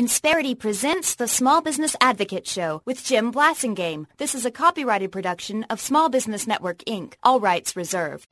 Insperity presents the Small Business Advocate Show with Jim Blasingame. This is a copyrighted production of Small Business Network, Inc. All rights reserved.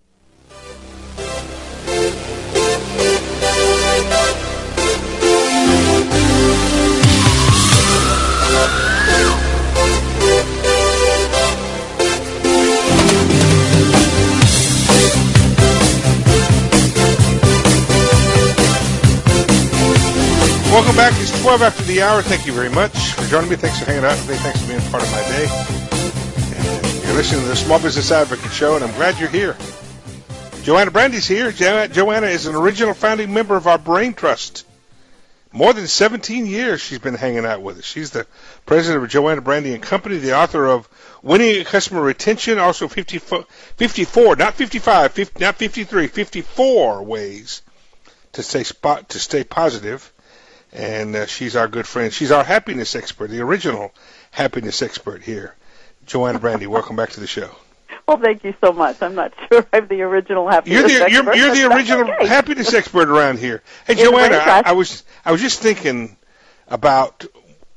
Welcome back. It's 12 after the hour. Thank you very much for joining me. Thanks for hanging out with me. Thanks for being part of my day. And you're listening to the Small Business Advocate Show, and I'm glad you're here. Joanna Brandy's here. Joanna is an original founding member of our Brain Trust. More than 17 years she's been hanging out with us. She's the president of Joanna Brandy & Company, the author of Winning Customer Retention, also 54, not 55, not 53, 54 ways to stay positive. And she's our good friend. She's our happiness expert, the original happiness expert here. Joanna Brandy, welcome back to the show. Well, thank you so much. I'm not sure I'm the original happiness expert. You're the original happiness expert around here. Hey, Joanna, I was just thinking about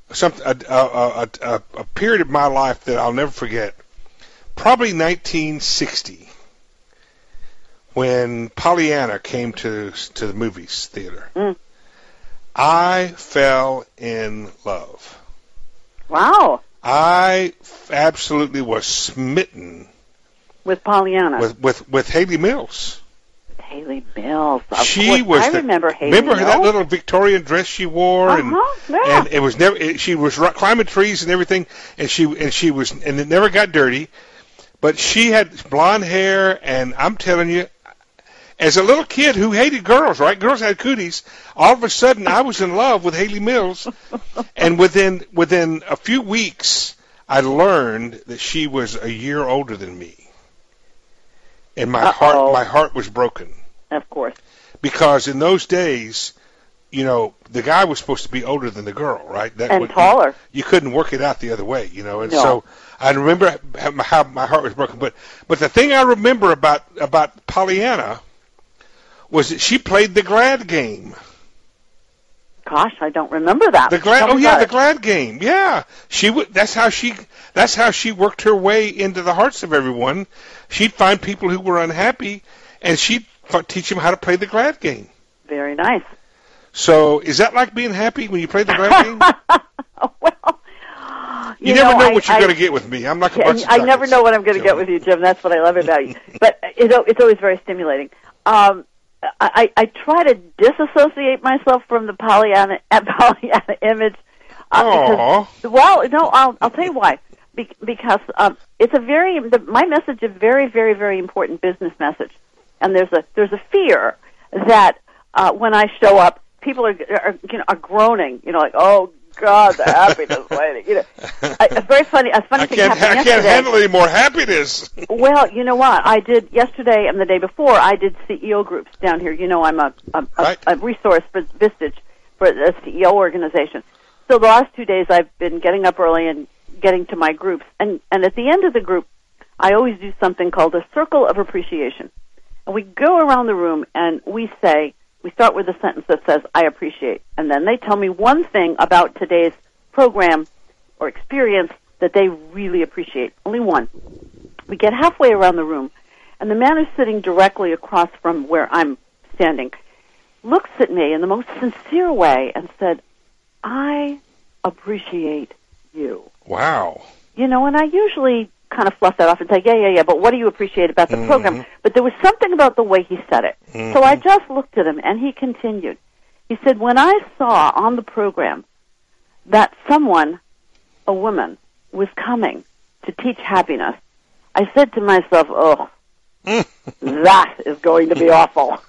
a period of my life that I'll never forget. Probably 1960, when Pollyanna came to the movies theater. I fell in love. Wow. I absolutely was smitten with Pollyanna. With Hayley Mills. Haley Mills. She was. I remember Haley Mills. Remember that little Victorian dress she wore, and it was never. She was climbing trees and everything, and it never got dirty. But she had blonde hair, and I'm telling you, as a little kid who hated girls, right? Girls had cooties. All of a sudden, I was in love with Hayley Mills, and within a few weeks, I learned that she was a year older than me, and my heart was broken. Of course, because in those days, you know, the guy was supposed to be older than the girl, right? And taller. You couldn't work it out the other way, you know. And no. So I remember how my heart was broken. But the thing I remember about Pollyanna was that she played the Glad game. Gosh, I don't remember that. The Glad game. Yeah, That's how she worked her way into the hearts of everyone. She'd find people who were unhappy, and she'd teach them how to play the Glad game. Very nice. So, is that like being happy when you play the Glad game? Well, you never know what you're going to get with me. I'm like a bunch of I never know what I'm going to get with you, Jim. That's what I love about you. But it's always very stimulating. I try to disassociate myself from the Pollyanna image. I'll tell you why. Because it's my message is a very, very, very important business message, and there's a fear that when I show up, people are groaning, like, oh God, the happiness lady. A funny thing happened yesterday. I can't handle any more happiness. Well, you know what? I did yesterday and the day before. I did CEO groups down here. You know, I'm a resource for Vistage for the CEO organization. So the last 2 days, I've been getting up early and getting to my groups. And at the end of the group, I always do something called a circle of appreciation. And we go around the room and we start with a sentence that says, I appreciate. And then they tell me one thing about today's program or experience that they really appreciate. Only one. We get halfway around the room, and the man who's sitting directly across from where I'm standing looks at me in the most sincere way and said, I appreciate you. Wow. And I usually kind of fluff that off and say, yeah, but what do you appreciate about the program? But there was something about the way he said it. So I just looked at him, and he continued. He said, when I saw on the program that a woman, was coming to teach happiness, I said to myself, oh, that is going to be awful.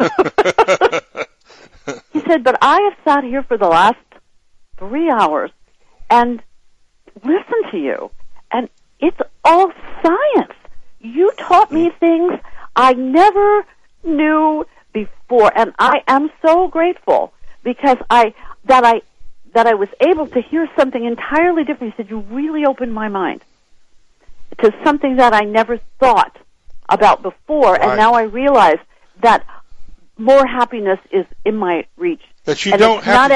He said, but I have sat here for the last 3 hours and listened to you, and it's all science. You taught me things I never knew before, and I am so grateful because that I was able to hear something entirely different. He said, you really opened my mind to something that I never thought about before, and now I realize that more happiness is in my reach That you don't have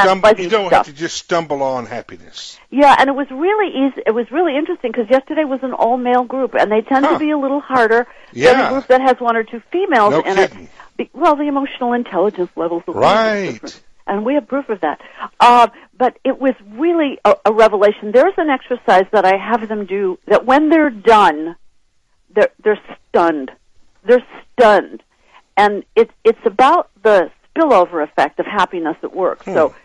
to just stumble on happiness. Yeah, and it was really easy. It was really interesting because yesterday was an all-male group, and they tend to be a little harder than a group that has one or two females in kidding. it. Well, the emotional intelligence levels are right, and we have proof of that. But it was really a revelation. There's an exercise that I have them do that when they're done, they're stunned. They're stunned, and it's about the spillover effect of happiness at work. So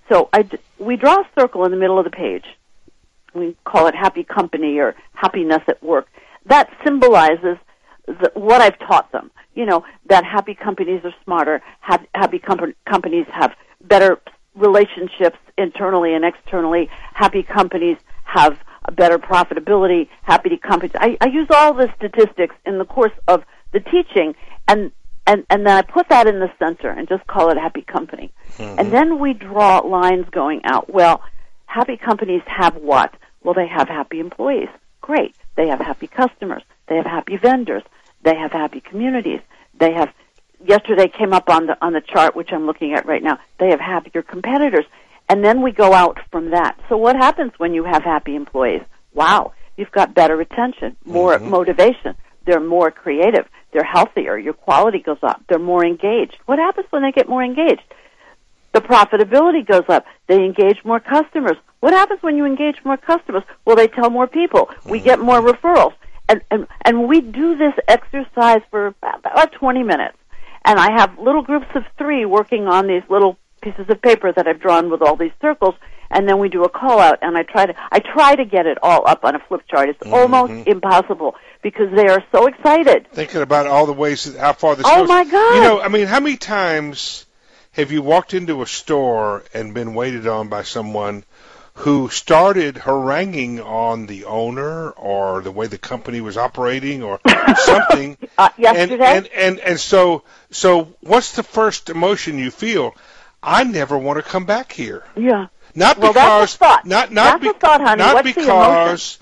we draw a circle in the middle of the page. We call it happy company or happiness at work. That symbolizes what I've taught them. You know, that happy companies are smarter, happy companies have better relationships internally and externally, happy companies have a better profitability, happy companies. I use all the statistics in the course of the teaching, and then I put that in the center and just call it happy company. Mm-hmm. And then we draw lines going out. Well, happy companies have what? Well, they have happy employees. Great. They have happy customers. They have happy vendors. They have happy communities. They have, yesterday came up on the chart, which I'm looking at right now, they have happier competitors. And then we go out from that. So what happens when you have happy employees? Wow, you've got better retention, more motivation. They're more creative. They're healthier. Your quality goes up. They're more engaged. What happens when they get more engaged? The profitability goes up. They engage more customers. What happens when you engage more customers? Well, they tell more people. We get more referrals. And we do this exercise for about 20 minutes. And I have little groups of 3 working on these little pieces of paper that I've drawn with all these circles, and then we do a call out, and I try to get it all up on a flip chart. It's almost impossible because they are so excited. Thinking about all the ways how far this goes. Oh my God. You know, I mean, how many times have you walked into a store and been waited on by someone who started haranguing on the owner or the way the company was operating or something? Yesterday. And so what's the first emotion you feel? I never want to come back here. Yeah. Not because that's a thought. Not that's a thought, honey. Not What's because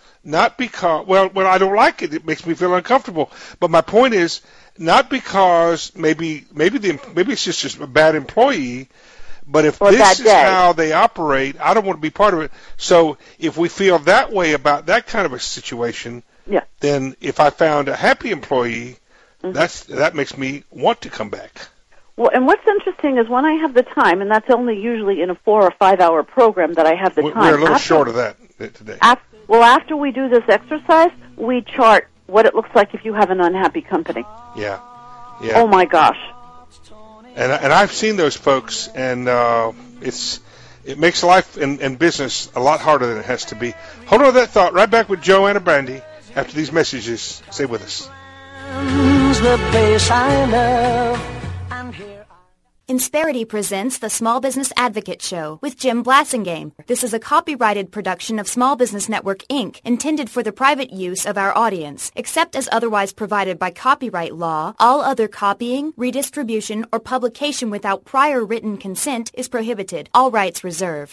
well, I don't like it. It makes me feel uncomfortable. But my point is not because maybe it's just a bad employee, but if this is how they operate, I don't want to be part of it. So if we feel that way about that kind of a situation, then if I found a happy employee, that makes me want to come back. Well, and what's interesting is when I have the time, and that's only usually in a 4 or 5 hour program that I have the time. We're a little short of that today. After we do this exercise, we chart what it looks like if you have an unhappy company. Yeah. Oh my gosh. And I've seen those folks, and it makes life and business a lot harder than it has to be. Hold on to that thought. Right back with Joanna Brandy after these messages. Stay with us. The place I love. Insperity presents the Small Business Advocate Show with Jim Blasingame. This is a copyrighted production of Small Business Network, Inc., intended for the private use of our audience. Except as otherwise provided by copyright law, all other copying, redistribution, or publication without prior written consent is prohibited. All rights reserved.